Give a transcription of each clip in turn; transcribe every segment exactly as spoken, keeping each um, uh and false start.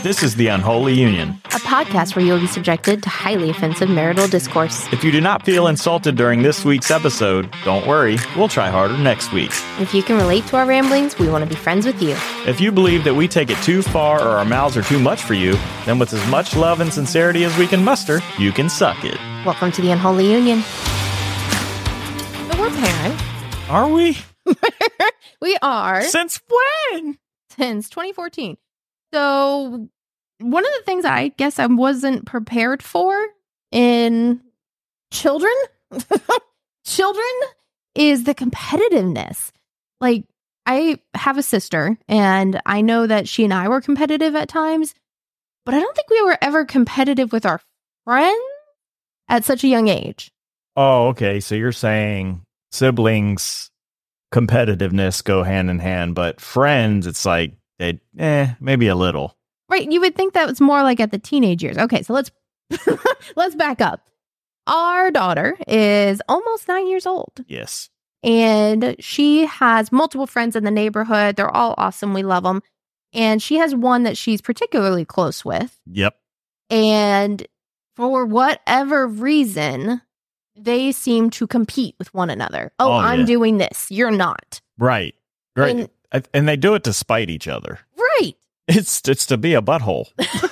This is The Unholy Union, a podcast where you'll be subjected to highly offensive marital discourse. If you do not feel insulted during this week's episode, don't worry, we'll try harder next week. If you can relate to our ramblings, we want to be friends with you. If you believe that we take it too far or our mouths are too much for you, then with as much love and sincerity as we can muster, you can suck it. Welcome to The Unholy Union. So we're parents. Are we? We are. Since when? Since twenty fourteen. So one of the things I guess I wasn't prepared for in children, children is the competitiveness. Like, I have a sister, and I know that she and I were competitive at times, but I don't think we were ever competitive with our friends at such a young age. Oh, okay. So you're saying siblings competitiveness go hand in hand, but friends, it's like, they, eh, maybe a little. Right. You would think that was more like at the teenage years. Okay, so let's let's back up. Our daughter is almost nine years old. Yes. And she has multiple friends in the neighborhood. They're all awesome. We love them. And she has one that she's particularly close with. Yep. And for whatever reason, they seem to compete with one another. Oh, oh I'm yeah. doing this. You're not. Right. Right. And, and they do it to spite each other. Right. It's it's to be a butthole.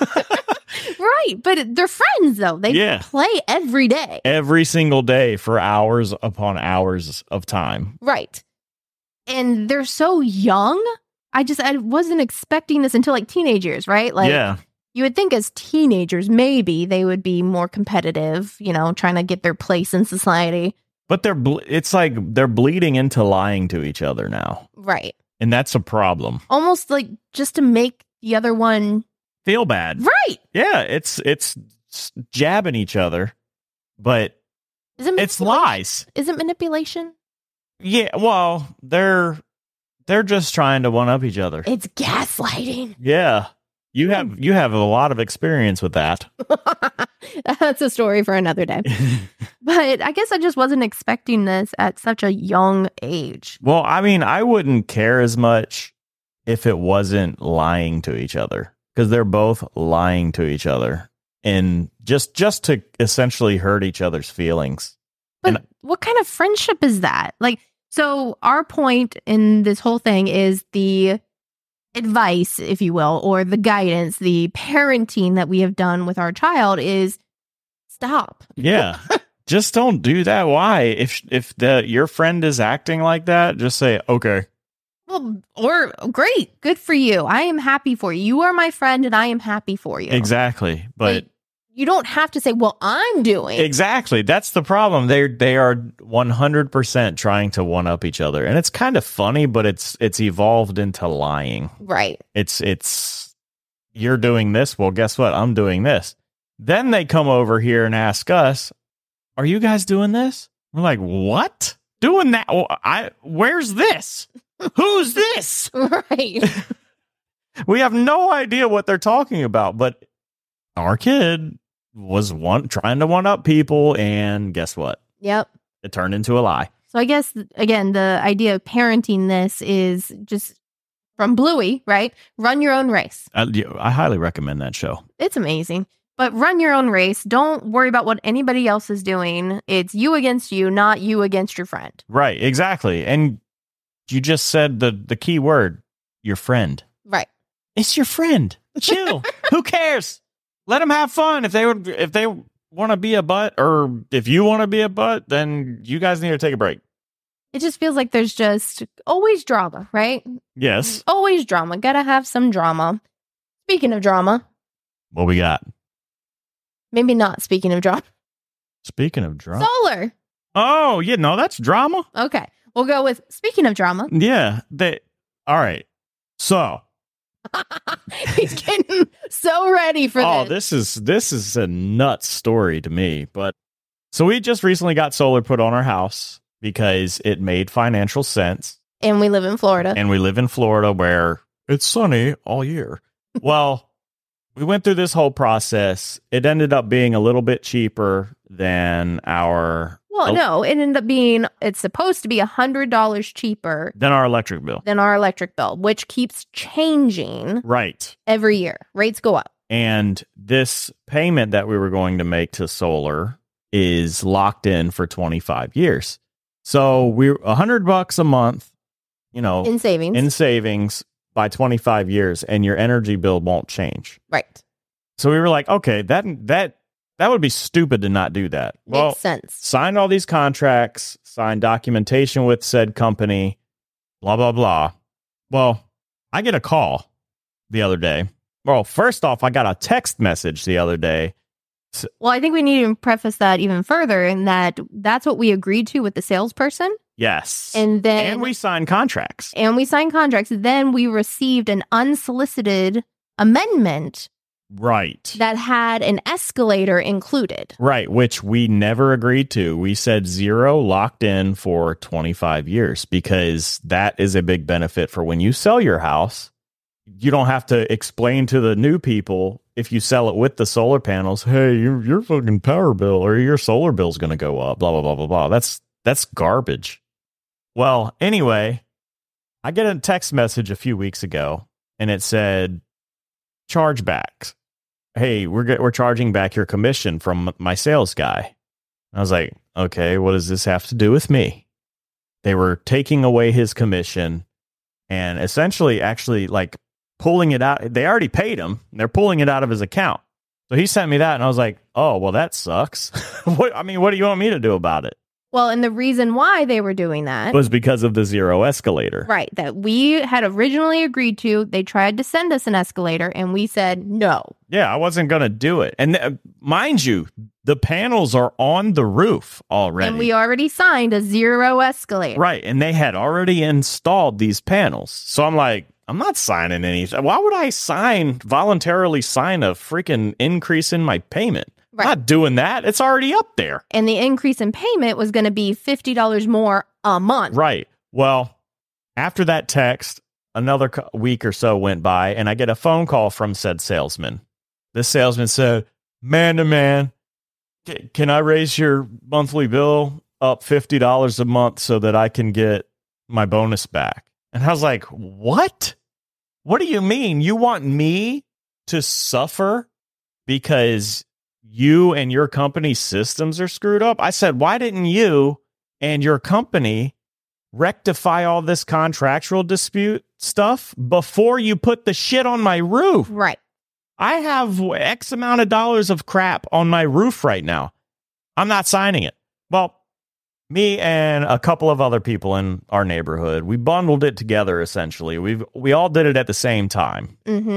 Right. But they're friends, though. They yeah. play every day. Every single day for hours upon hours of time. Right. And they're so young. I just I wasn't expecting this until like teenage years, right? Like, yeah. You would think as teenagers, maybe they would be more competitive, you know, trying to get their place in society. But they're ble- it's like they're bleeding into lying to each other now. Right. And that's a problem. Almost like just to make the other one feel bad. Right. Yeah, it's it's jabbing each other, but Is it it's lies. Is it manipulation? Yeah, well, they're they're just trying to one up each other. It's gaslighting. Yeah. You have you have a lot of experience with that. That's a story for another day. But I guess I just wasn't expecting this at such a young age. Well, I mean, I wouldn't care as much if it wasn't lying to each other, because they're both lying to each other and just just to essentially hurt each other's feelings. But and, what kind of friendship is that? Like, so our point in this whole thing is the advice, if you will, or the guidance, the parenting that we have done with our child is stop. Yeah. Just don't do that. Why? If if the your friend is acting like that, just say, okay. Well, or great. Good for you. I am happy for you. You are my friend and I am happy for you. Exactly. But like, you don't have to say, well, I'm doing. Exactly. That's the problem. They they are one hundred percent trying to one up each other. And it's kind of funny, but it's it's evolved into lying. Right. It's it's you're doing this. Well, guess what? I'm doing this. Then they come over here and ask us, are you guys doing this? We're like, what? Doing that? Well, I where's this? Who's this? Right. We have no idea what they're talking about, but our kid was one trying to one up people, and guess what? Yep. It turned into a lie. So I guess, again, the idea of parenting this is just from Bluey, right? Run your own race. I, I highly recommend that show. It's amazing. But run your own race. Don't worry about what anybody else is doing. It's you against you, not you against your friend. Right, exactly. And you just said the, the key word, your friend. Right. It's your friend. Chill. Who cares? Let them have fun. If they would, if they want to be a butt, or if you want to be a butt, then you guys need to take a break. It just feels like there's just always drama, right? Yes. Always drama. Gotta have some drama. Speaking of drama. What we got? Maybe not speaking of drama. Speaking of drama. Solar. Oh, yeah. No, that's drama. Okay. We'll go with speaking of drama. Yeah. They, all right. So. He's getting so ready for oh, this. this is this is a nuts story to me. But so we just recently got solar put on our house because it made financial sense. And we live in Florida. And we live in Florida where it's sunny all year. Well, we went through this whole process. It ended up being a little bit cheaper than our Well, Oh. no, it ended up being, it's supposed to be one hundred dollars cheaper Then our electric bill. than our electric bill, which keeps changing Right. every year. Rates go up. And this payment that we were going to make to solar is locked in for twenty-five years. So we're a hundred bucks a month, you know, In savings. in savings by twenty-five years, and your energy bill won't change. right. So we were like, okay, that that that would be stupid to not do that. Makes Well, sense. signed all these contracts, signed documentation with said company, blah, blah, blah. Well, I get a call the other day. Well, first off, I got a text message the other day. Well, I think we need to preface that even further in that that's what we agreed to with the salesperson. Yes. And then and we signed contracts. and we signed contracts. Then we received an unsolicited amendment Right. that had an escalator included. Right, which we never agreed to. We said zero locked in for twenty-five years because that is a big benefit for when you sell your house. You don't have to explain to the new people if you sell it with the solar panels, hey, your your fucking power bill or your solar bill's going to go up, blah, blah, blah, blah, blah. That's that's garbage. Well, anyway, I get a text message a few weeks ago and it said chargebacks. Hey, we're get, we're charging back your commission from my sales guy. I was like, okay, what does this have to do with me? They were taking away his commission and essentially actually like pulling it out. They already paid him. They're pulling it out of his account. So he sent me that and I was like, oh, well, that sucks. What, I mean, what do you want me to do about it? Well, and the reason why they were doing that Was because of the zero escalator. right, that we had originally agreed to. They tried to send us an escalator and we said no. Yeah, I wasn't going to do it. And uh, mind you, the panels are on the roof already. And we already signed a zero escalator. Right. And they had already installed these panels. So I'm like, I'm not signing anything. Why would I sign, voluntarily sign a freaking increase in my payment? Right. I'm not doing that. It's already up there. And the increase in payment was going to be fifty dollars more a month. Right. Well, after that text, another co- week or so went by, and I get a phone call from said salesman. This salesman said, man to man, c- can I raise your monthly bill up fifty dollars a month so that I can get my bonus back? And I was like, what? What do you mean? You want me to suffer because you and your company's systems are screwed up? I said, why didn't you and your company rectify all this contractual dispute stuff before you put the shit on my roof? Right. I have X amount of dollars of crap on my roof right now. I'm not signing it. Well, me and a couple of other people in our neighborhood, we bundled it together essentially. We we all did it at the same time. Mm-hmm.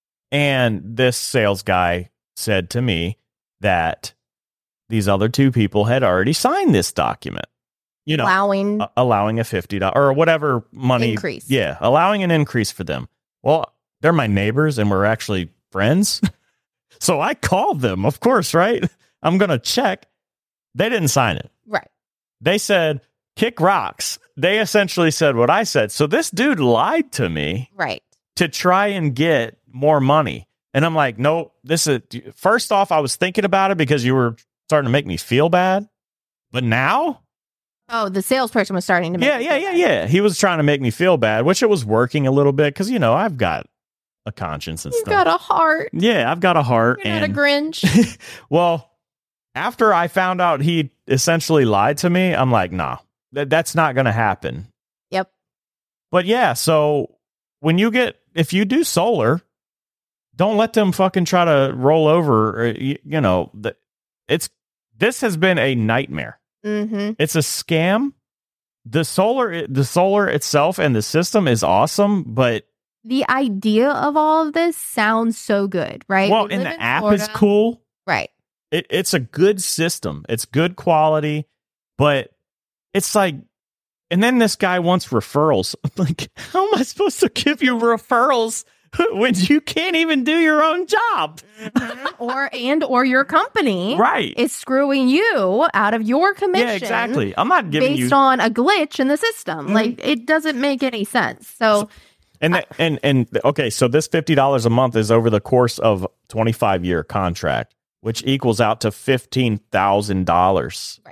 And this sales guy said to me that these other two people had already signed this document. You know, Allowing a- allowing a fifty dollars or whatever money increase. Yeah, allowing an increase for them. Well, they're my neighbors and we're actually friends. So I called them, of course, right? I'm going to check. They didn't sign it. Right. They said, kick rocks. They essentially said what I said. So this dude lied to me Right. to try and get more money. And I'm like, no, this is, first off, I was thinking about it because you were starting to make me feel bad. But now, Oh, the salesperson was starting to make yeah, me yeah, feel yeah, bad. yeah. He was trying to make me feel bad, which it was working a little bit because, you know, I've got a conscience and You've stuff. got a heart. yeah, I've got a heart. You're and not a Grinch. well, after I found out he essentially lied to me, I'm like, nah, that, that's not going to happen. Yep. But yeah, so when you get, if you do solar, don't let them fucking try to roll over. Or, you, you know, the, it's, this has been a nightmare. Mm-hmm. It's a scam. The solar, the solar itself and the system is awesome, but The idea of all of this sounds so good, right? well, We and live the in app Florida. is cool. Right. It, it's a good system. It's good quality, but it's like, and then this guy wants referrals. I'm like, how am I supposed to give you referrals when you can't even do your own job? or and or your company Right. is screwing you out of your commission. Yeah, exactly. I'm not giving based you, on a glitch in the system. Mhm. Like it doesn't make any sense. So and the, and and okay, so this fifty dollars a month is over the course of twenty-five year contract, which equals out to fifteen thousand dollars Right.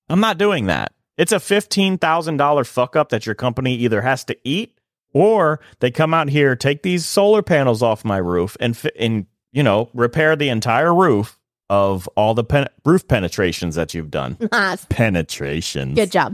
I'm not doing that. It's a fifteen thousand dollars fuck up that your company either has to eat, or they come out here, take these solar panels off my roof and, fi- and you know, repair the entire roof of all the pen- roof penetrations that you've done. Penetrations. Good job.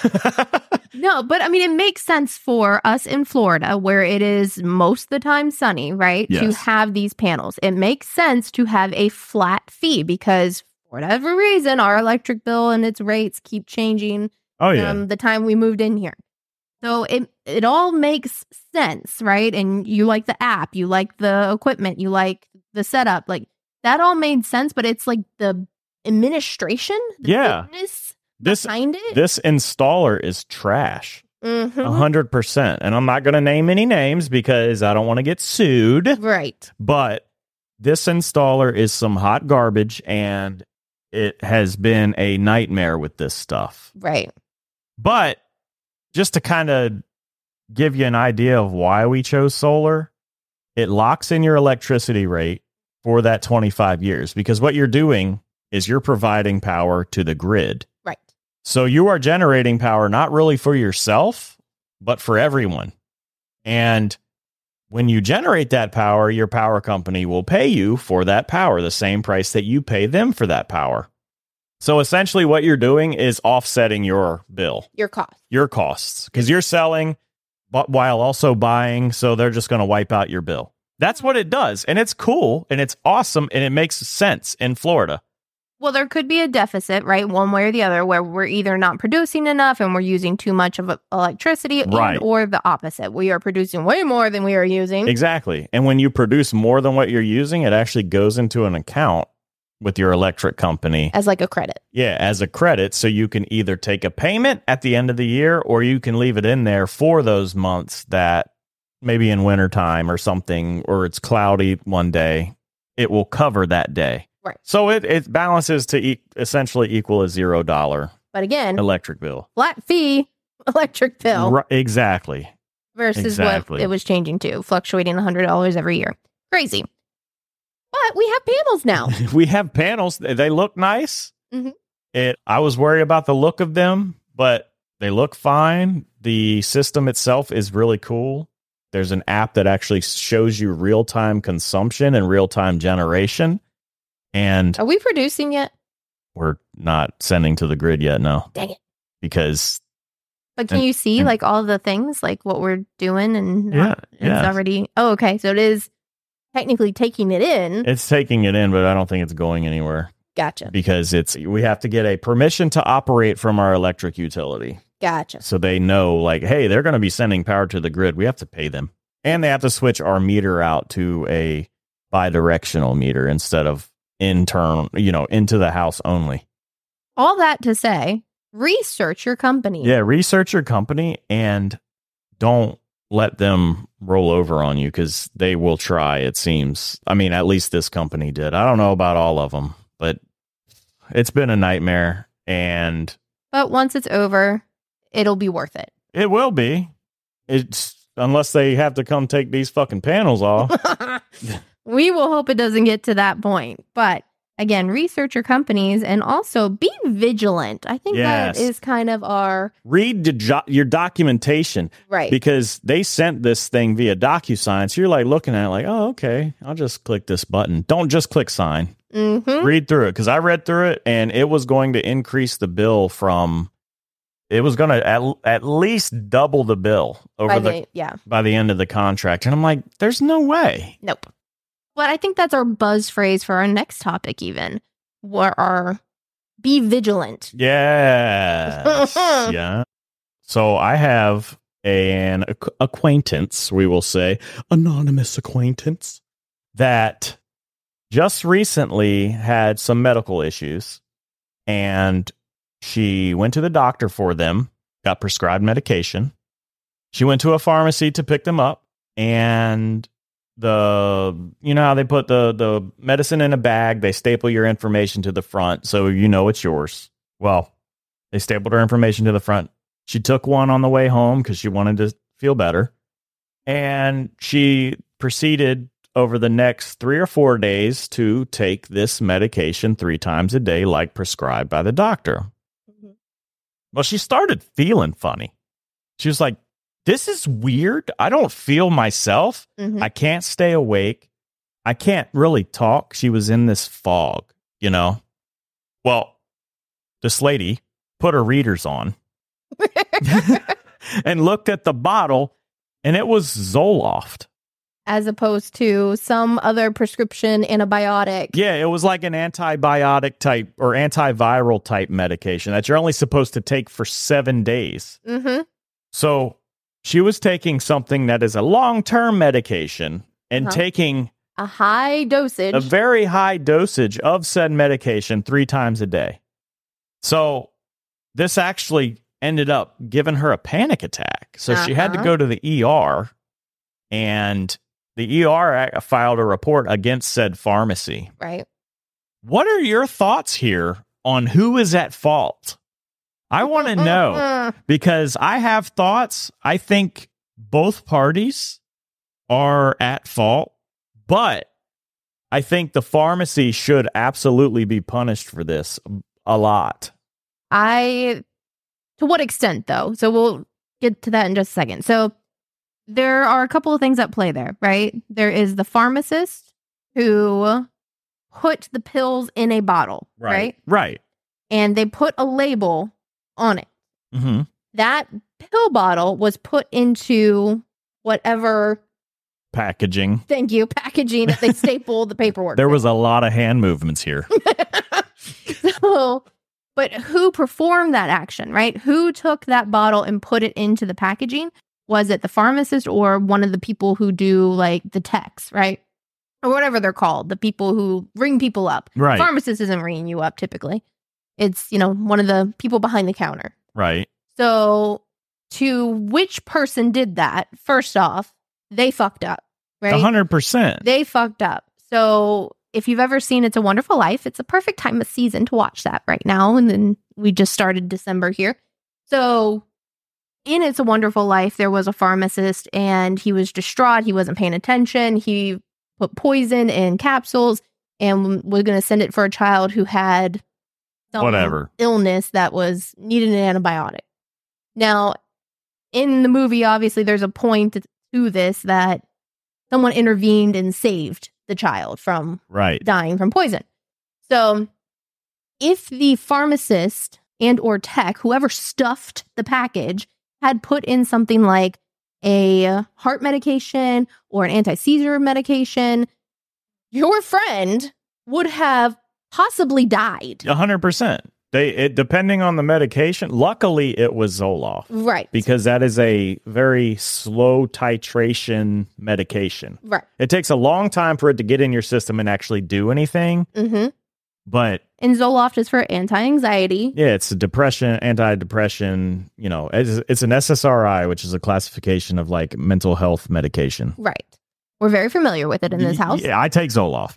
No, but I mean, it makes sense for us in Florida, where it is most of the time sunny, right? Yes. To have these panels. It makes sense to have a flat fee because for whatever reason, our electric bill and its rates keep changing Oh, yeah. from the time we moved in here. So it it all makes sense, right? And you like the app, you like the equipment, you like the setup. Like, that all made sense, but it's like the administration, the Yeah. business This, behind it. this installer is trash. Mhm. A hundred percent. And I'm not going to name any names because I don't want to get sued. Right. But this installer is some hot garbage, and it has been a nightmare with this stuff. Right. But just to kind of give you an idea of why we chose solar, it locks in your electricity rate for that twenty-five years, because what you're doing is you're providing power to the grid. Right. So you are generating power not really for yourself, but for everyone. And when you generate that power, your power company will pay you for that power, the same price that you pay them for that power. So essentially what you're doing is offsetting your bill, Your cost. your costs, because you're selling but while also buying. So they're just going to wipe out your bill. That's what it does. And it's cool and it's awesome. And it makes sense in Florida. Well, there could be a deficit, right? One way or the other, where we're either not producing enough and we're using too much of electricity, Right. and, or the opposite. We are producing way more than we are using. Exactly. And when you produce more than what you're using, it actually goes into an account with your electric company. As like a credit. Yeah, as a credit. So you can either take a payment at the end of the year, or you can leave it in there for those months that maybe in wintertime or something, or it's cloudy one day, it will cover that day. Right. So it, it balances to e- essentially equal a zero dollar But again, electric bill. flat fee electric bill Ri- exactly. versus exactly. what it was changing to, fluctuating one hundred dollars every year. Crazy. But we have panels now. We have panels. They look nice. Mhm. It. I was worried about the look of them, but they look fine. The system itself is really cool. There's an app that actually shows you real-time consumption and real-time generation. And Are we producing yet? we're not sending to the grid yet, no. Dang it. Because, But can And- you see and- like all the things, like what we're doing and yeah, it's yeah. already, oh, okay. So it is technically taking it in. It's taking it in, but I don't think it's going anywhere Gotcha. because it's we have to get a permission to operate from our electric utility. Gotcha. So they know, like, hey, they're going to be sending power to the grid. We have to pay them. And they have to switch our meter out to a bidirectional meter instead of internal, you know, into the house only. All that to say, research your company. Yeah, research your company and don't let them roll over on you, because they will try, it seems. I mean, at least this company did. I don't know about all of them, but it's been a nightmare, and But once it's over, it'll be worth it. it will be. It's unless they have to come take these fucking panels off. We will hope it doesn't get to that point. But again, research your companies and also be vigilant. I think Yes. that is kind of our Read the jo- your documentation, right. because they sent this thing via DocuSign. So you're like looking at it like, oh, okay, I'll just click this button. Don't just click sign. Mm-hmm. Read through it, because I read through it and it was going to increase the bill from, it was going to at, at least double the bill over By the, the, yeah. by the end of the contract. And I'm like, there's no way. Nope. But I think that's our buzz phrase for our next topic, even. Where our be vigilant. Yes. Yeah. So I have an ac- acquaintance, we will say, anonymous acquaintance, that just recently had some medical issues, and she went to the doctor for them, got prescribed medication. She went to a pharmacy to pick them up, and the, you know how they put the, the medicine in a bag, they staple your information to the front so you know it's yours. Well, they stapled her information to the front. She took one on the way home because she wanted to feel better. And she proceeded over the next three or four days to take this medication three times a day, like prescribed by the doctor. Mhm. Well, she started feeling funny. She was like, this is weird. I don't feel myself. Mhm. I can't stay awake. I can't really talk. She was in this fog, you know? Well, this lady put her readers on and looked at the bottle, and it was Zoloft. As opposed to some other prescription antibiotic. Yeah, it was like an antibiotic type or antiviral type medication that you're only supposed to take for seven days. Mm-hmm. So she was taking something that is a long-term medication and Uh-huh. taking A high dosage. a very high dosage of said medication three times a day. So this actually ended up giving her a panic attack. So she had to Uh-huh. go to the E R, and the E R a- filed a report against said pharmacy. Right. What are your thoughts here on who is at fault? I want to know Mm-mm. because I have thoughts. I think both parties are at fault, but I think the pharmacy should absolutely be punished for this a lot. I, to what extent though? So we'll get to that in just a second. So there are a couple of things at play there, right? There is the pharmacist who put the pills in a bottle, right? Right. And they put a label on it. Mm-hmm. That pill bottle was put into whatever, Packaging. thank you, packaging that they staple the paperwork. There in. was a lot of hand movements here. So, but who performed that action, right? Who took that bottle and put it into the packaging? Was it the pharmacist or one of the people who do like the techs, right? Or whatever they're called, the people who ring people up. Right. Pharmacist isn't ringing you up typically. It's, you know, one of the people behind the counter. Right. So, to which person did that? First off, they fucked up, right? one hundred percent. They fucked up. So, if you've ever seen It's a Wonderful Life, it's a perfect time of season to watch that right now. And then we just started December here. So, in It's a Wonderful Life, there was a pharmacist and he was distraught. He wasn't paying attention. He put poison in capsules and was going to send it for a child who had some Whatever. illness that was needed an antibiotic. Now, in the movie, obviously, there's a point to this that someone intervened and saved the child from Right. dying from poison. So if the pharmacist and or tech, whoever stuffed the package, had put in something like a heart medication or an anti-seizure medication, your friend would have possibly died. one hundred percent. They it depending on the medication. Luckily, it was Zoloft Right. because that is a very slow titration medication. Right. It takes a long time for it to get in your system and actually do anything. Mm-hmm. But And Zoloft is for anti-anxiety. yeah, it's a depression, anti-depression. You know, it's, it's an S S R I, which is a classification of like mental health medication. Right. We're very familiar with it in this Y- house. Yeah, I take Zoloft.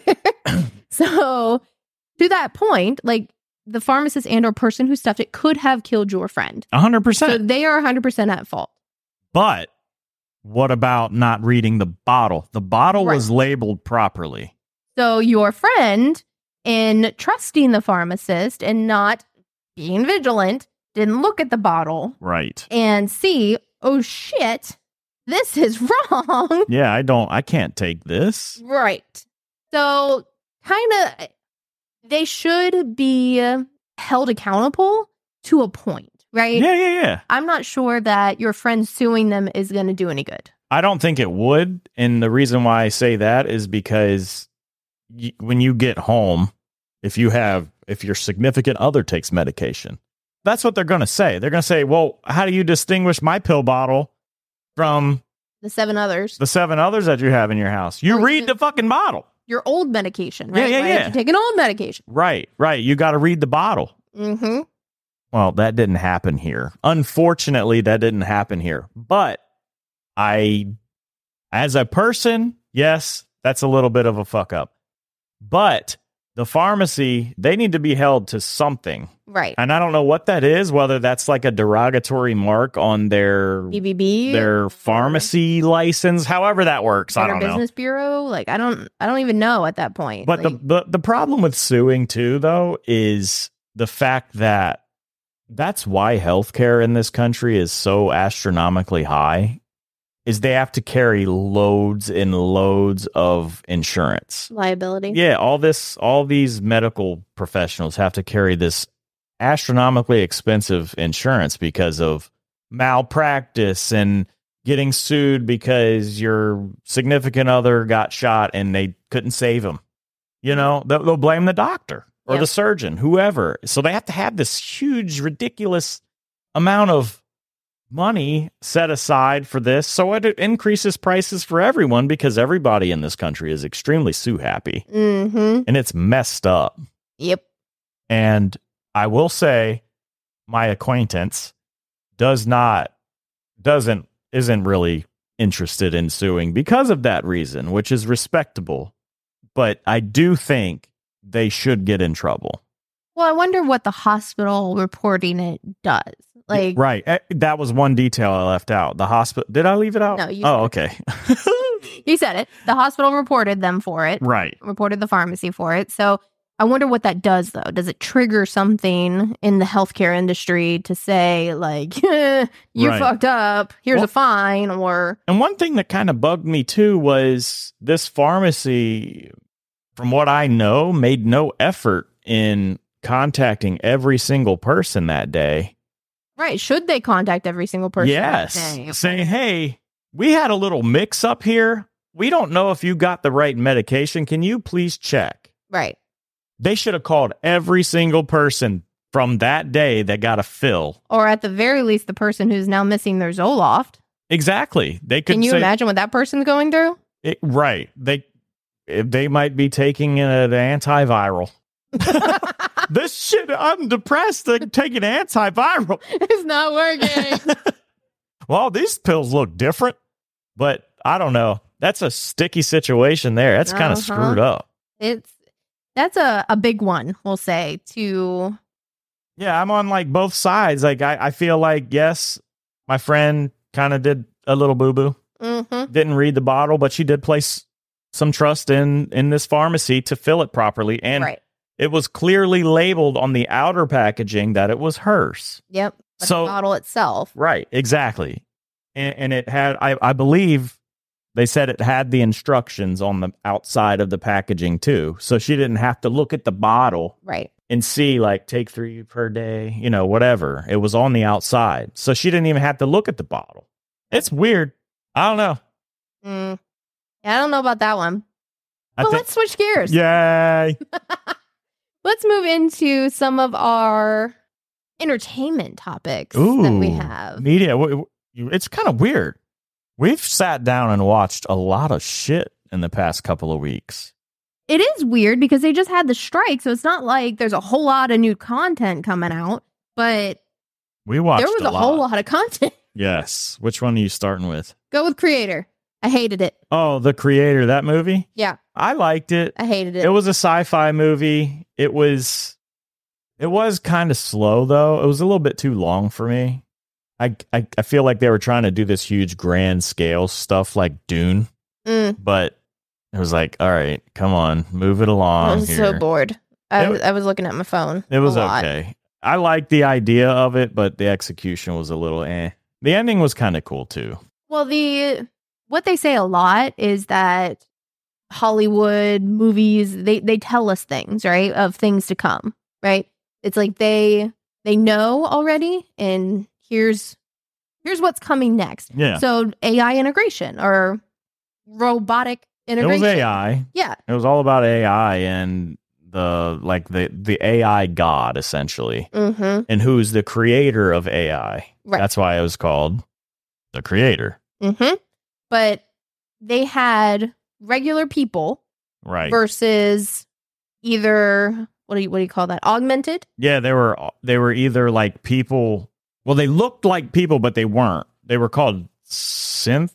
So to that point, like the pharmacist and or person who stuffed it could have killed your friend. one hundred So percent. they are one hundred percent at fault. But what about not reading the bottle? The bottle was Right. labeled properly. So your friend, in trusting the pharmacist and not being vigilant, didn't look at the bottle Right. and see, oh shit, this is wrong. Yeah, I don't, I can't take this. Right. So kind of, they should be held accountable to a point, right? Yeah, yeah, yeah. I'm not sure that your friend suing them is going to do any good. I don't think it would. And the reason why I say that is because y- when you get home, if you have, if your significant other takes medication, that's what they're going to say. They're going to say, well, how do you distinguish my pill bottle from The seven others. the seven others that you have in your house? You Or read even- the fucking bottle. Your old medication, Yeah, right? yeah, Why yeah. don't you take an old medication? Right, right. You got to read the bottle. Mm-hmm. Well, that didn't happen here. Unfortunately, that didn't happen here. But I, as a person, yes, that's a little bit of a fuck up. But the pharmacy, they need to be held to something. Right. And I don't know what that is, whether that's like a derogatory mark on their B B B. their pharmacy license, however that works. I Better don't know. Business Bureau. Like I don't. I don't even know at that point. But Like, the, the the problem with suing too, though, is the fact that that's why healthcare in this country is so astronomically high, is they have to carry loads and loads of insurance. Liability. Yeah, all this, all these medical professionals have to carry this astronomically expensive insurance because of malpractice and getting sued because your significant other got shot and they couldn't save him. You know, they'll, they'll blame the doctor or Yep. the surgeon, whoever. So they have to have this huge, ridiculous amount of money set aside for this. So it increases prices for everyone because everybody in this country is extremely sue happy. Mm-hmm. And it's messed up. Yep. And I will say my acquaintance does not, doesn't, isn't really interested in suing because of that reason, which is respectable. But I do think they should get in trouble. Well, I wonder what the hospital reporting it does. Like, Right. Eh, That was one detail I left out. The hospital. Did I leave it out? No, you Oh, said okay. you said it. The hospital reported them for it. Right. Reported the pharmacy for it. So I wonder what that does, though. Does it trigger something in the healthcare industry to say, like, you Right. fucked up, here's Well- a fine, or And one thing that kind of bugged me too was this pharmacy, from what I know, made no effort in contacting every single person that day. right? Should they contact every single person? Yes. that day? Saying, hey, we had a little mix up here. We don't know if you got the right medication. Can you please check? Right. They should have called every single person from that day that got a fill. Or at the very least, the person who's now missing their Zoloft. Exactly. They could Can you say, imagine what that person's going through? it, right. They if they might be taking an antiviral. This shit, I'm depressed. They're taking antiviral. It's not working. Well, these pills look different, but I don't know. That's a sticky situation there. That's kind of Uh-huh. screwed up. It's that's a, a big one, we'll say, to Yeah, I'm on like both sides. Like I, I feel like, yes, my friend kind of did a little boo-boo. mhm. Didn't read the bottle, but she did place some trust in in this pharmacy to fill it properly. And right. it was clearly labeled on the outer packaging that it was hers. Yep. But So- the bottle itself. Right, exactly. And, and it had, I, I believe they said it had the instructions on the outside of the packaging too. So she didn't have to look at the bottle Right. and see like take three per day, you know, whatever. It was on the outside. So she didn't even have to look at the bottle. It's weird. I don't know. Mm. I don't know about that one. I But think, let's switch gears. yay. Let's move into some of our entertainment topics Ooh, that we have. media. w- w- It's kind of weird. We've sat down and watched a lot of shit in the past couple of weeks. It is weird because they just had the strike, so it's not like there's a whole lot of new content coming out, but We watched there was a, lot. whole lot of content. Yes. Which one are you starting with? Go with Creator. I hated it. Oh, The Creator, that movie? Yeah, I liked it. I hated it. It was a sci-fi movie. It was it was kind of slow though. It was a little bit too long for me. I, I I feel like they were trying to do this huge grand scale stuff like Dune, Mm, but it was like, all right, come on, move it I along was here. so bored. I It was, I was looking at my phone. It was a lot. okay. I liked the idea of it, but the execution was a little eh. The ending was kind of cool too. Well, the what they say a lot is that Hollywood movies they they tell us things, right, of things to come, right? It's like they they know already, and here's here's what's coming next. Yeah. So A I integration or robotic It integration. was A I. Yeah, It was all about A I and the like the the A I god essentially, mm-hmm. and who's the creator of A I. Right. That's why it was called The Creator. Mm-hmm. But they had regular people Right. versus either what do you what do you call that? Augmented. Yeah, they were they were either like people. Well, they looked like people, but they weren't. They were called synths.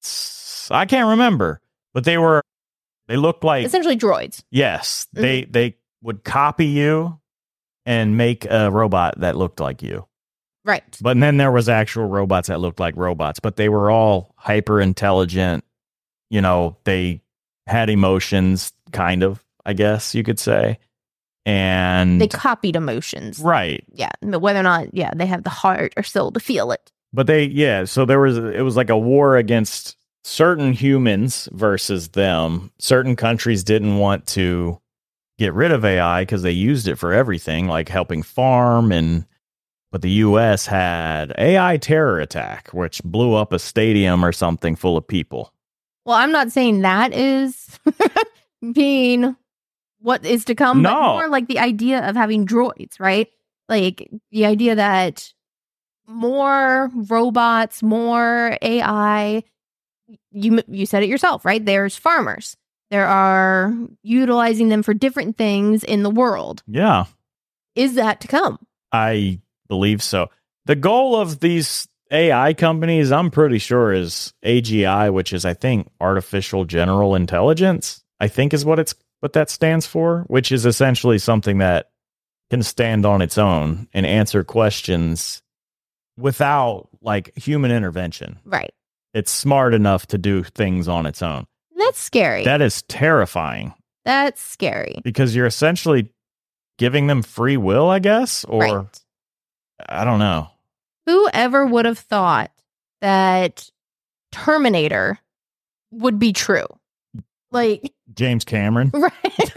I can't remember, but they were. They looked like Essentially droids. yes. They they would copy you and make a robot that looked like you. Right. But then there was actual robots that looked like robots, but they were all hyper intelligent. You know, they had emotions, kind of, I guess you could say. And they copied emotions. Right. Yeah. Whether or not, yeah, they have the heart or soul to feel it. But they, yeah, so there was, it was like a war against certain humans versus them. Certain countries didn't want to get rid of A I because they used it for everything, like helping farm. And, but the U S had A I terror attack, which blew up a stadium or something full of people. Well, I'm not saying that is being what is to come, no. but more like the idea of having droids, right? Like the idea that more robots, more A I. You you said it yourself, right? There's farmers. There are utilizing them for different things in the world. Yeah. Is that to come? I believe so. The goal of these A I companies, I'm pretty sure, is A G I, which is, I think, Artificial General Intelligence, I think is what it's what that stands for, which is essentially something that can stand on its own and answer questions without like human intervention. Right. It's smart enough to do things on its own. That's scary. That is terrifying. That's scary. Because you're essentially giving them free will, I guess, or right. I don't know. Whoever would have thought that Terminator would be true? Like James Cameron. Right.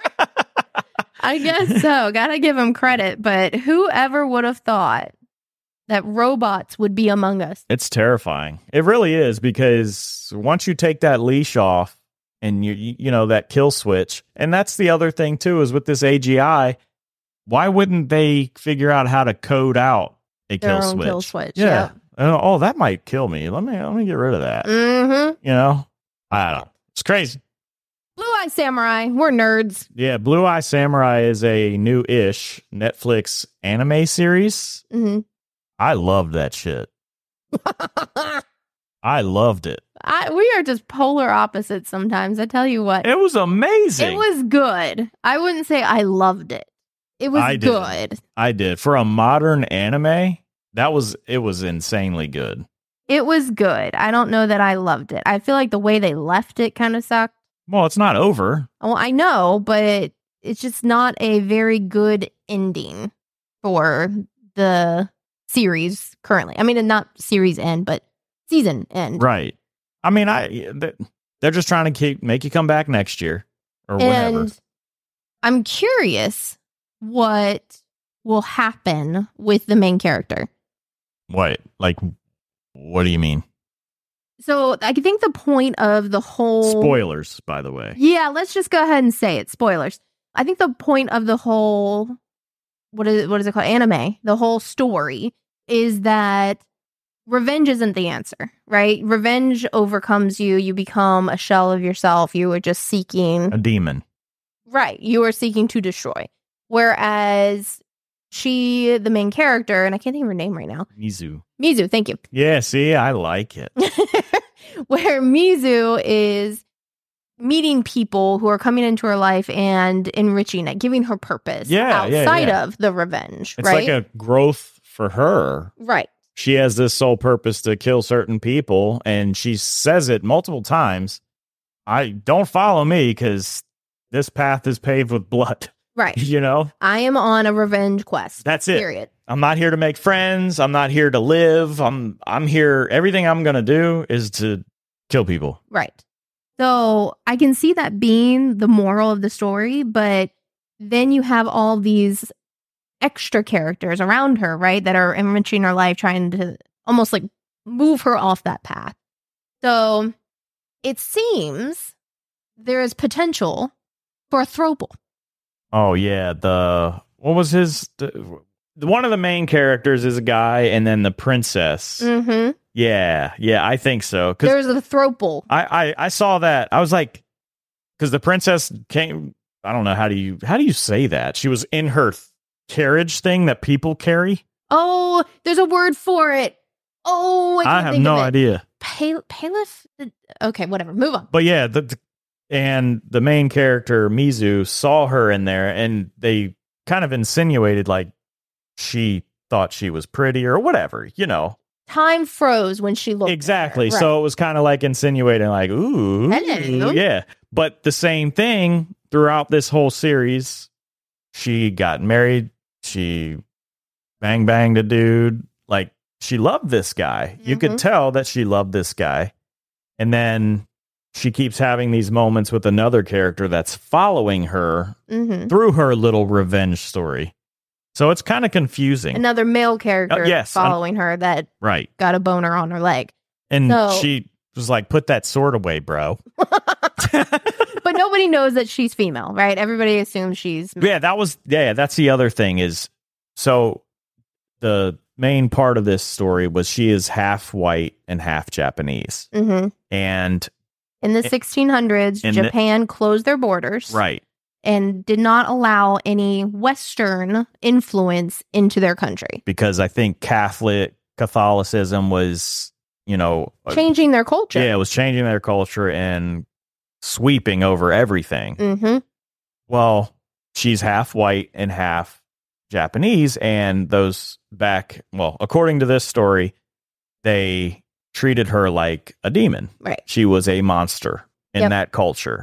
I guess so. Gotta give him credit. But whoever would have thought that robots would be among us? It's terrifying. It really is, because once you take that leash off and you you know that kill switch, and that's the other thing too, is with this A G I, why wouldn't they figure out how to code out a Their kill own switch? kill switch. Yeah. Yeah. Uh, oh, that might kill me. Let me let me get rid of that. Mm-hmm. You know, I don't know. It's crazy. Blue Eye Samurai. We're nerds. Yeah, Blue Eye Samurai is a new-ish Netflix anime series. Mm-hmm. I loved that shit. I loved it. I, we are just polar opposites sometimes. I tell you what. It was amazing. It was good. I wouldn't say I loved it. It was I did. good. I did. For a modern anime, that was it was insanely good. It was good. I don't know that I loved it. I feel like the way they left it kind of sucked. Well, it's not over. Well, I know, but it's just not a very good ending for the series currently. I mean, and not series end, but season end. Right. I mean, I they're just trying to keep make you come back next year or whenever. And I'm curious what will happen with the main character. What? Like, what do you mean? So I think the point of the whole... Spoilers, by the way. Yeah, let's just go ahead and say it. Spoilers. I think the point of the whole... What is, what is it called? Anime. The whole story is that revenge isn't the answer, right? Revenge overcomes you. You become a shell of yourself. You are just seeking... A demon. Right. You are seeking to destroy. Whereas she, the main character, and I can't think of her name right now. Mizu. Mizu, thank you. Yeah, see, I like it. Where Mizu is meeting people who are coming into her life and enriching it, giving her purpose yeah, outside yeah, yeah. of the revenge, it's right? like a growth for her. Right. She has this sole purpose to kill certain people, and she says it multiple times. I don't follow me because this path is paved with blood. Right. You know? I am on a revenge quest. That's it. Period. I'm not here to make friends. I'm not here to live. I'm I'm here. Everything I'm going to do is to kill people. Right. So I can see that being the moral of the story, but then you have all these extra characters around her, right, that are enriching her life, trying to almost like move her off that path. So it seems there is potential for a throwable. Oh, yeah. The what was his? The, one of the main characters is a guy, and then the princess. Mm-hmm. Yeah, yeah, I think so. There's a throuple. I, I I saw that. I was like, because the princess came. I don't know how do you how do you say that? She was in her th- carriage thing that people carry. Oh, there's a word for it. Oh, I, can't I have think no of it. idea. Pal- Palif. Okay, whatever. Move on. But yeah, the, the and the main character Mizu saw her in there, and they kind of insinuated like she thought she was pretty or whatever, you know. Time froze when she looked Exactly. at her. Right. So it was kind of like insinuating like, ooh, Hello. yeah. But the same thing throughout this whole series, she got married. She bang banged a dude. Like, she loved this guy. You Mhm. could tell that she loved this guy. And then she keeps having these moments with another character that's following her hmm through her little revenge story. So it's kind of confusing. Another male character Oh, yes, un- following her that Right. got a boner on her leg. And So- she was like, put that sword away, bro. But nobody knows that she's female, right? Everybody assumes she's Yeah, that was, yeah, that's the other thing is, so the main part of this story was she is half white and half Japanese. hmm And, In the sixteen hundreds, in the- Japan closed their borders right. and did not allow any Western influence into their country, Because I think Catholic Catholicism was, you know, uh, changing their culture. yeah, it was changing their culture and sweeping over everything. hmm Well, she's half white and half Japanese, and those back, well, according to this story, they treated her like a demon. Right. She was a monster in Yep. that culture.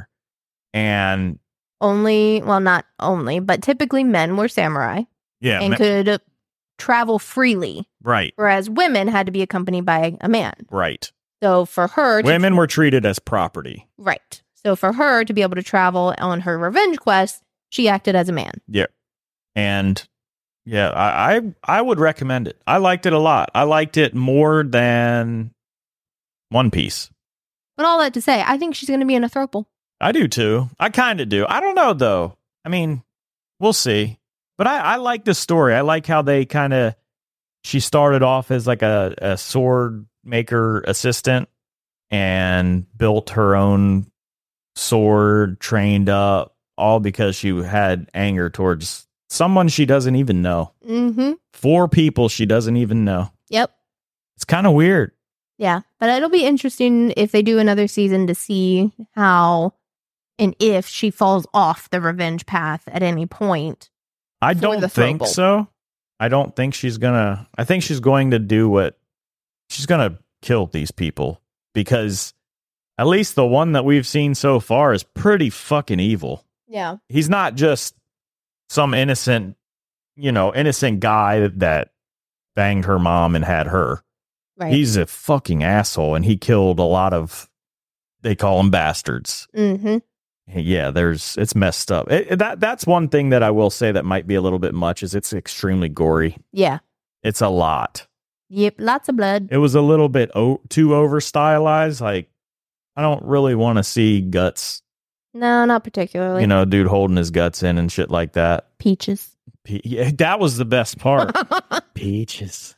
And Only, well, not only, but typically men were samurai yeah, and ma- could travel freely, right, whereas women had to be accompanied by a man. right. So for her, to Women were treated as property. right. So for her to be able to travel on her revenge quest, she acted as a man. Yeah. And yeah, I, I I would recommend it. I liked it a lot. I liked it more than One Piece. But all that to say, I think she's going to be in a throuple. I do too. I kind of do. I don't know though. I mean, we'll see. But I, I like the story. I like how they kind of. She started off as like a, a sword maker assistant and built her own sword, trained up, all because she had anger towards someone she doesn't even know. Mm-hmm. Four people she doesn't even know. Yep. It's kind of weird. Yeah. But it'll be interesting if they do another season to see how and if she falls off the revenge path at any point. I For don't the think Throuple. so. I don't think she's gonna. I think she's going to do what she's gonna kill these people because at least the one that we've seen so far is pretty fucking evil. Yeah. He's not just some innocent, you know, innocent guy that banged her mom and had her. Right. He's a fucking asshole, and he killed a lot of. They call them bastards. mm-hmm. Yeah, there's it's messed up. It, it- that that's one thing that I will say that might be a little bit much is it's extremely gory. Yeah. It's a lot. Yep. Lots of blood. It was a little bit o- too over stylized. Like I don't really want to see guts. No, not particularly. You know, dude holding his guts in and shit like that. Peaches. Pe- yeah, that was the best part. Peaches.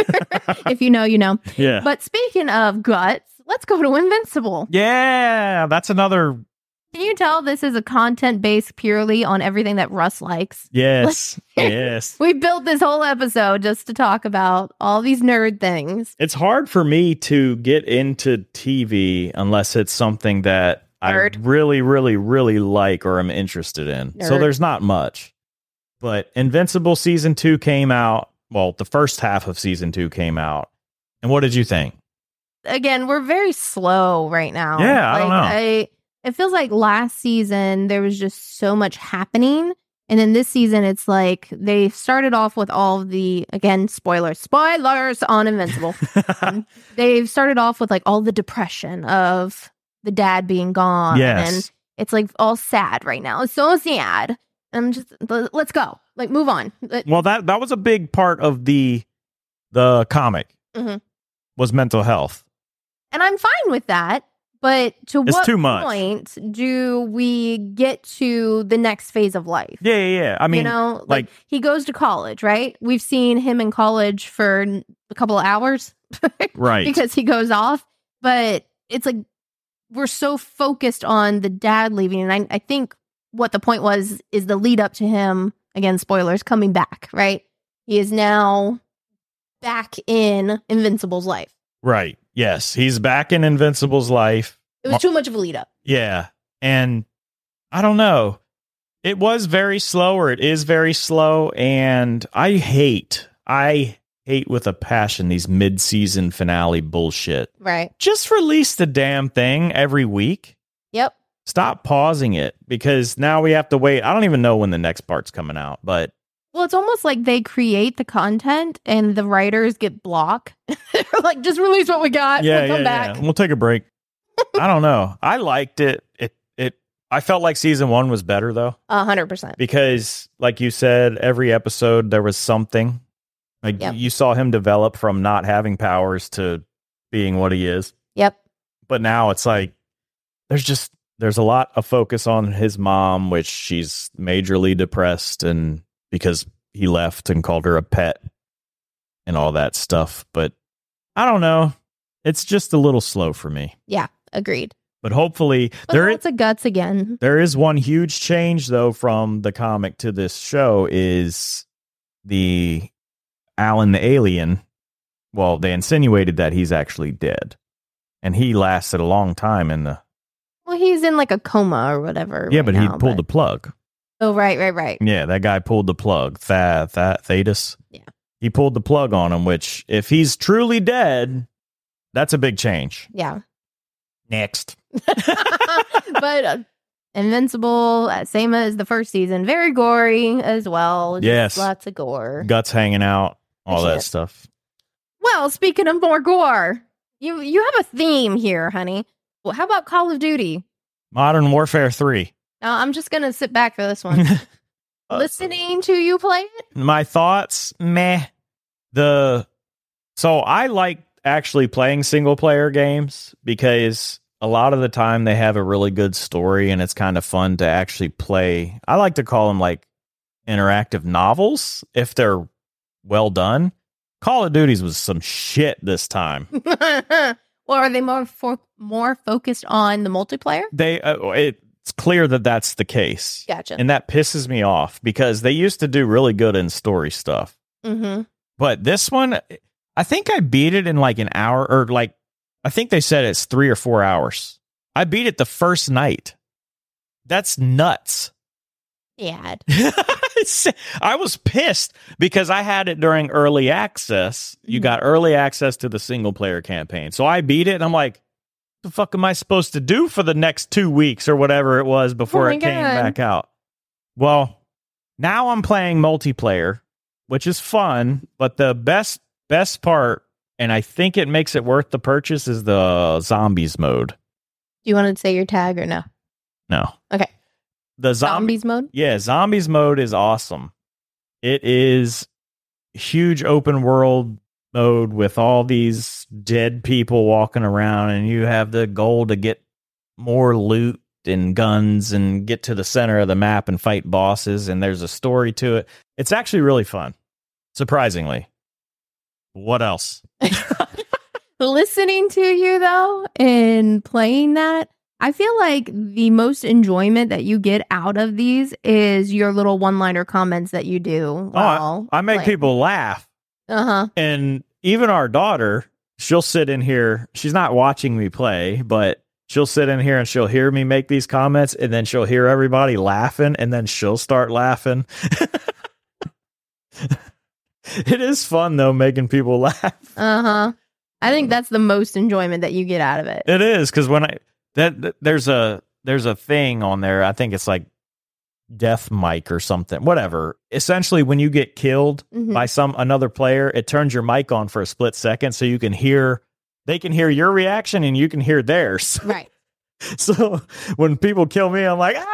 If you know, you know. Yeah. But speaking of guts, let's go to Invincible. Yeah, that's another. Can you tell this is a content based purely on everything that Russ likes? Yes. yes. We built this whole episode just to talk about all these nerd things. It's hard for me to get into T V unless it's something that Nerd. I really, really, really like or am interested in. So Nerd. there's not much. But Invincible season two came out. Well, the first half of season two came out. And what did you think? Again, we're very slow right now. Yeah, I don't know. I, it feels like last season there was just so much happening. And then this season, it's like they started off with all of the, again, spoilers, spoilers on Invincible. Um, They've started off with like all the depression of the dad being gone. Yes. And it's like all sad right now. It's so sad. I'm just, l- let's go. Like, move on. Let- Well, that that was a big part of the the comic Mhm. was mental health. And I'm fine with that. But to It's what too much. point do we get to the next phase of life? Yeah, yeah, yeah. I mean, you know, like, like- he goes to college, right? We've seen him in college for n- a couple of hours right. because he goes off. But it's like we're so focused on the dad leaving. And I, I think what the point was is the lead up to him, again, spoilers, coming back, right? He is now back in Invincible's life. Right. Yes, he's back in Invincible's life. It was too much of a lead up. Yeah. And I don't know. It was very slow, or it is very slow. And I hate, I hate with a passion these mid-season finale bullshit. Right. Just release the damn thing every week. Yep. stop pausing it, because now we have to wait. I don't even know when the next part's coming out, but Well, it's almost like they create the content and the writers get block. They're like, just release what we got. yeah, we'll come yeah, back. yeah. We'll take a break. I don't know. I liked it. It it I felt like season one was better though. A hundred percent. Because like you said, every episode there was something. Like Yep. you saw him develop from not having powers to being what he is. Yep. But now it's like there's just there's a lot of focus on his mom, which she's majorly depressed, and because he left and called her a pet and all that stuff. But I don't know. It's just a little slow for me. Yeah. Agreed. But hopefully But there lots of guts again. there is one huge change though from the comic to this show is the Alan the alien. Well, they insinuated that he's actually dead. And he lasted a long time in the Well, he's in like a coma or whatever. Yeah, right but he now, pulled the plug. Oh, right, right, right. Yeah, that guy pulled the plug. That that Thetis. Yeah. He pulled the plug on him, which if he's truly dead, that's a big change. Yeah. Next. But uh, Invincible, uh, same as the first season, very gory as well. Just Yes. lots of gore. Guts hanging out, all Shit. that stuff. Well, speaking of more gore, you you have a theme here, honey. Well, how about Call of Duty? Modern Warfare three. Now, I'm just gonna sit back for this one. Uh, Listening to you play it. My thoughts, meh. The so I like actually playing single player games because a lot of the time they have a really good story and it's kind of fun to actually play. I like to call them like interactive novels if they're well done. Call of Duty's was some shit this time. Or are they more for, more focused on the multiplayer? They uh, it's clear that that's the case. Gotcha. And that pisses me off because they used to do really good in story stuff. Mm-hmm. But this one, I think I beat it in like an hour, or like, I think they said it's three or four hours. I beat it the first night. That's nuts. Yeah. I was pissed because I had it during early access. You Mhm. got early access to the single player campaign. So I beat it and I'm like, what the fuck am I supposed to do for the next two weeks or whatever it was before Oh my it came God. back out? Well, now I'm playing multiplayer, which is fun, but the best best part, and I think it makes it worth the purchase, is the zombies mode. Do you want to say your tag or no? No. Okay. The zombie Zombies mode? Yeah, zombies mode is awesome. It is huge open world mode with all these dead people walking around, and you have the goal to get more loot and guns and get to the center of the map and fight bosses, and there's a story to it. It's actually really fun, surprisingly. What else? Listening to you, though, and playing that, I feel like the most enjoyment that you get out of these is your little one-liner comments that you do. Oh, I, I make people laugh. Uh-huh. And even our daughter, she'll sit in here. She's not watching me play, but she'll sit in here and she'll hear me make these comments, and then she'll hear everybody laughing, and then she'll start laughing. It is fun, though, making people laugh. Uh-huh. I think that's the most enjoyment that you get out of it. It is, because when I that, that there's a there's a thing on there. I think it's like death mic or something. Whatever. Essentially, when you get killed Mhm. by some another player, it turns your mic on for a split second, so you can hear. They can hear your reaction, and you can hear theirs. Right. So when people kill me, I'm like, ah!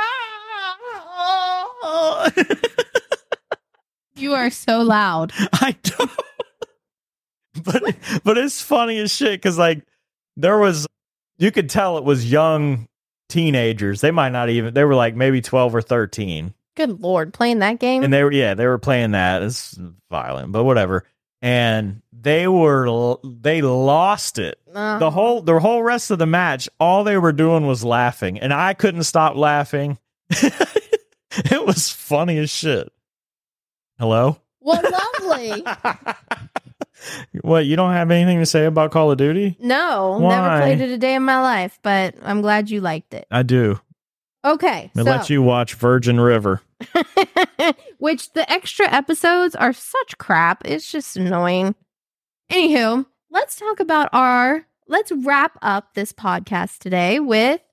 You are so loud. I don't. But but it's funny as shit because like there was, you could tell it was young teenagers. They might not even. They were like maybe twelve or thirteen, Good Lord. Playing that game? and they were yeah they were playing that. It's violent, but whatever. And they were they lost it. Uh, The whole the whole rest of the match, all they were doing was laughing, and I couldn't stop laughing. It was funny as shit. Hello? well, lovely. What, you don't have anything to say about Call of Duty? No, Why? never played it a day in my life, but I'm glad you liked it. I do. Okay. They so, let you watch Virgin River. which the extra episodes are such crap. It's just annoying. Anywho, let's talk about our, let's wrap up this podcast today with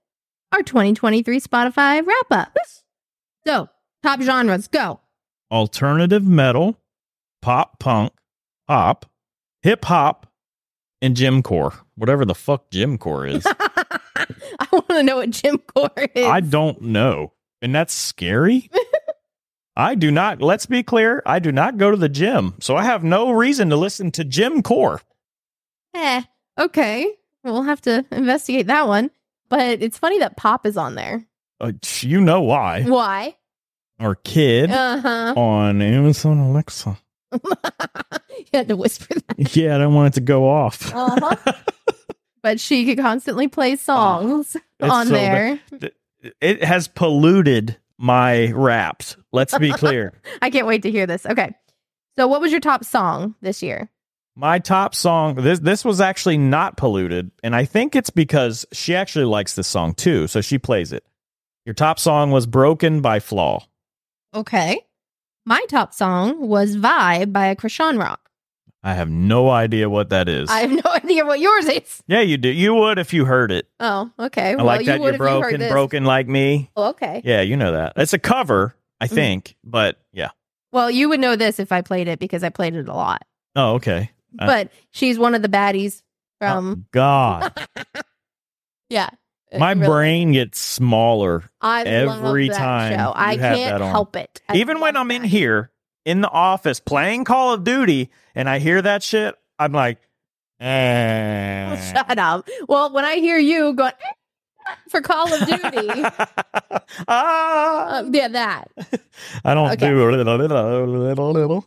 our twenty twenty-three Spotify wrap up. So, top genres, go. Alternative metal, pop punk, pop, hip hop, and gymcore. Whatever the fuck gymcore is. I want to know what gymcore is. I don't know. And that's scary. I do not, let's be clear, I do not go to the gym. So I have no reason to listen to gymcore. Eh, okay. We'll have to investigate that one. But it's funny that pop is on there. Uh, you know why. Why? Our kid Uh-huh. on Amazon Alexa. You had to whisper that. Yeah, I don't want it to go off. Uh-huh. But she could constantly play songs It's on so there. bad. It has polluted my raps. Let's be clear. I can't wait to hear this. Okay. So what was your top song this year? My top song, this this was actually not polluted, and I think it's because she actually likes this song too, so she plays it. Your top song was Broken by Flaw. Okay. My top song was Vibe by Krishan Rock. I have no idea what that is. I have no idea what yours is. Yeah, you do. You would if you heard it. Oh, okay. I well, like you that would you're if you heard broken, this. broken like me. Oh, okay. Yeah, you know that. It's a cover, I Mhm. think, but yeah. Well, you would know this if I played it because I played it a lot. Oh, okay. Uh, But she's one of the baddies Oh, from. God. Yeah. My Really. brain gets smaller I every love that time show. you I have can't that on. help it. I Even when love I'm in that. here in the office playing Call of Duty and I hear that shit, I'm like, eh. Shut up. Well, when I hear you going for Call of Duty, ah, uh, yeah, that. I don't okay. do a little, little, little, little.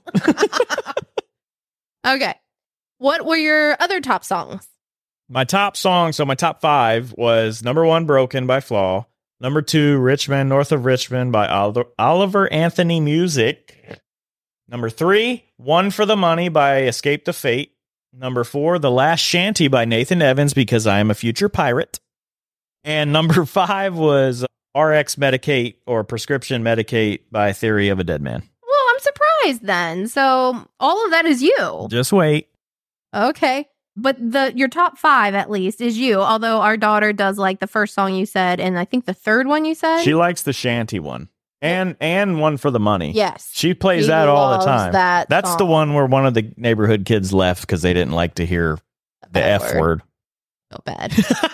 Okay. What were your other top songs? My top song, so my top five was number one, Broken by Flaw. Number two, Richmond, North of Richmond by Oliver, Oliver Anthony Music. Number three, One for the Money by Escape to Fate. Number four, The Last Shanty by Nathan Evans, because I am a future pirate. And number five was R X Medicate or Prescription Medicate by Theory of a Dead Man. Well, I'm surprised then. So all of that is you. Just wait. Okay. But the your top five at least is you, although our daughter does like the first song you said, and I think the third one you said. She likes the shanty one. And and One for the Money. Yes. She plays She that all the loves time. that That's song. the one where one of the neighborhood kids left because they didn't like to hear the Bad F word. So bad.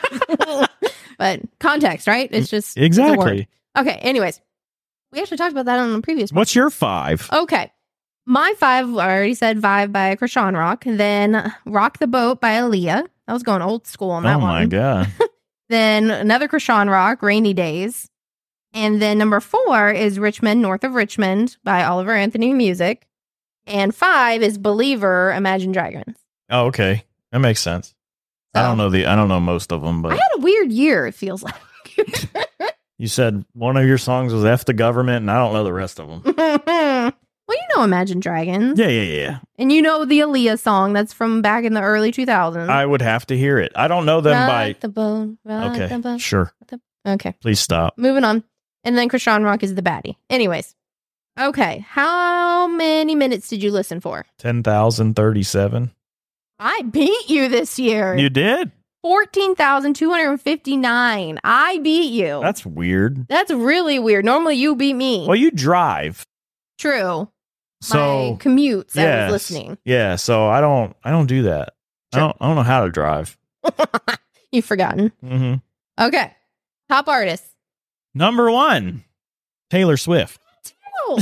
But context, right? It's just it's a Exactly. word. Okay, anyways. We actually talked about that on the previous one. What's your five? Okay. My five, I already said Vibe by Krishan Rock. Then Rock the Boat by Aaliyah. I was going old school on that Oh one. my God. Then another Krishan Rock, Rainy Days. And then number four is Richmond, North of Richmond by Oliver Anthony Music. And five is Believer, Imagine Dragons. Oh, okay. That makes sense. I So, don't know the I don't know most of them, I but had a weird year, it feels like. you said one of your songs was F the Government, and I don't know the rest of them. Well, you know Imagine Dragons. Yeah, yeah, yeah. And you know the Aaliyah song that's from back in the early two thousands. I would have to hear it. I don't know them Rock by. the boat, rock the Okay, boat. sure. Okay, Please stop. moving on. And then Krishan Rock is the baddie. Anyways. Okay, how many minutes did you listen for? Ten thousand thirty-seven. I beat you this year. You did. fourteen thousand two hundred fifty-nine. I beat you. That's weird. That's really weird. Normally you beat me. Well, you drive, True. so My commutes, I yes. was listening. Yeah, so I don't I don't do that. I Sure. don't I don't know how to drive. You've forgotten. hmm Okay. Top artists. Number one, Taylor Swift. Oh,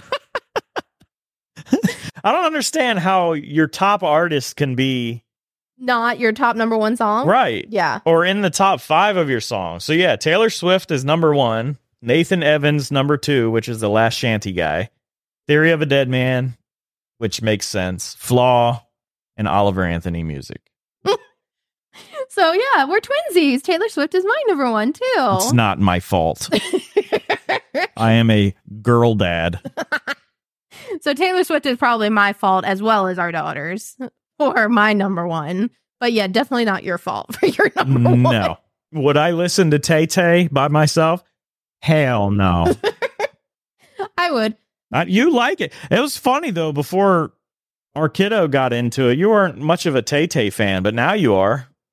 I don't understand how your top artist can be not your top number one song? right Yeah. or in the top five of your songs. So yeah, Taylor Swift is number one. Nathan Evans number two, which is the Last Shanty guy. Theory of a Dead Man, which makes sense. Flaw, and Oliver Anthony Music. So yeah, we're twinsies. Taylor Swift is my number one too. It's not my fault. I am a girl dad. So Taylor Swift is probably my fault as well as our daughters for my number one. But yeah, definitely not your fault for your number one. No. Would I listen to Tay Tay by myself? Hell no. I would. Uh, you like it. It was funny, though, before our kiddo got into it. You weren't much of a Tay Tay fan, but now you are.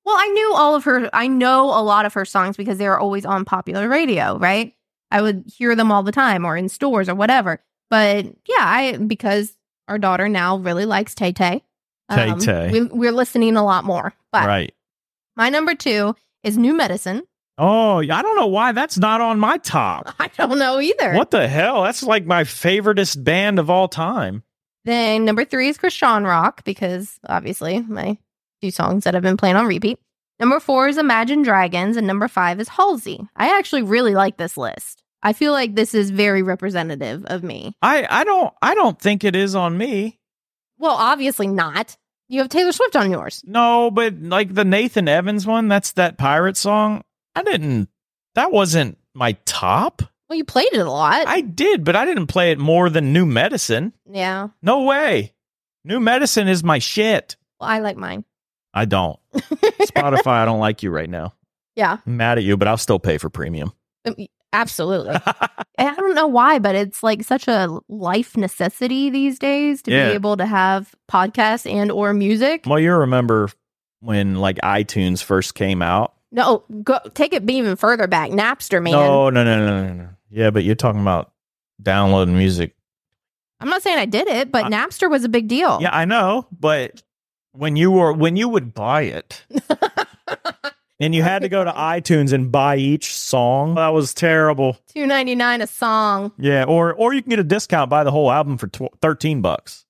Well, I knew all of her. I know a lot of her songs because they were always on popular radio, right? I would hear them all the time or in stores or whatever. But yeah, I because our daughter now really likes Tay Tay. Tay Tay. We, we're listening a lot more. But right. My number two is New Medicine. Oh, I don't know why that's not on my top. I don't know either. What the hell? That's like my favoriteest band of all time. Then number three is Christian Rock, because obviously my two songs that I've been playing on repeat. Number four is Imagine Dragons, and number five is Halsey. I actually really like this list. I feel like this is very representative of me. I, I don't I don't think it is on me. Well, obviously not. You have Taylor Swift on yours. No, but like the Nathan Evans one, that's that pirate song. I didn't, that wasn't my top. Well, you played it a lot. I did, but I didn't play it more than New Medicine. Yeah. No way. New Medicine is my shit. Well, I like mine. I don't. Spotify, I don't like you right now. Yeah. I'm mad at you, but I'll still pay for premium. Absolutely. I don't know why, but it's like such a life necessity these days to Yeah. be able to have podcasts and or music. Well, you remember when like iTunes first came out? No, go take it even further back. Napster, man. No, no, no, no, no, no. Yeah, but you're talking about downloading music. I'm not saying I did it, but I- Napster was a big deal. Yeah, I know, but when you were when you would buy it and you had to go to iTunes and buy each song, that was terrible. two ninety-nine a song. Yeah, or or you can get a discount, buy the whole album for tw- thirteen bucks.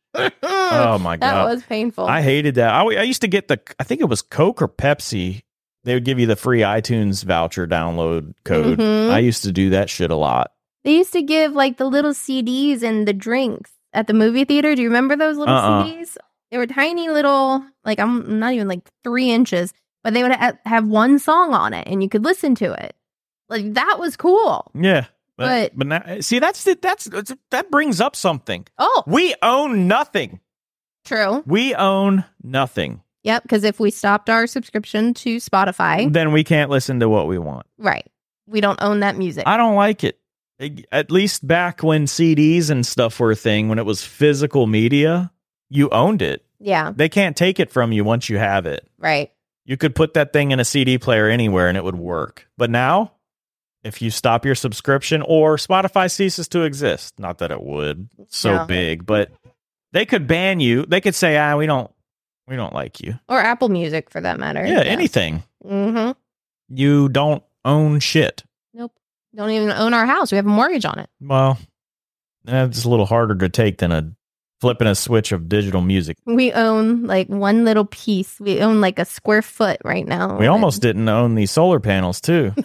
Oh my That god. was painful. I hated that. I, I used to get the I think it was Coke or Pepsi. They would give you the free iTunes voucher download code. Mhm. I used to do that shit a lot. They used to give like the little C Ds and the drinks at the movie theater. Do you remember those little Uh-uh. C Ds? They were tiny little, like I'm not even like three inches, but they would ha- have one song on it and you could listen to it. Like that was cool. Yeah. But, But- but now, see, that's the, that's that's- that brings up something. Oh, We own nothing. true. We own nothing. Yep. Because if we stopped our subscription to Spotify, Then we can't listen to what we want. right, we don't own that music. I don't like it. At least back when C Ds and stuff were a thing, when it was physical media, you owned it. yeah. They can't take it from you once you have it. Right. You could put that thing in a C D player anywhere and it would work. But now, if you stop your subscription or Spotify ceases to exist, not that it would, it's so No. big, but they could ban you. They could say, ah, we don't, we don't like you. Or Apple Music for that matter. Yeah, anything. Mm-hmm. You don't own shit. Nope. Don't even own our house. We have a mortgage on it. Well, that's a little harder to take than a flipping a switch of digital music. We own like one little piece. We own like a square foot right now. We almost didn't own these solar panels too.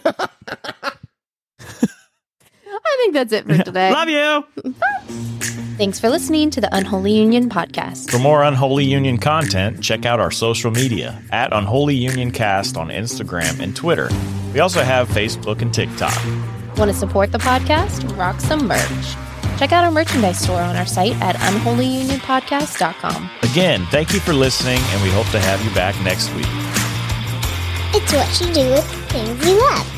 I think that's it for today. Love you. Thanks for listening to the Unholy Union podcast. For more Unholy Union content, check out our social media at Unholy Union Cast on Instagram and Twitter. We also have Facebook and TikTok. Want to support the podcast? Rock some merch. Check out our merchandise store on our site at unholy union podcast dot com. Again, thank you for listening, and we hope to have you back next week. It's what you do with things you love.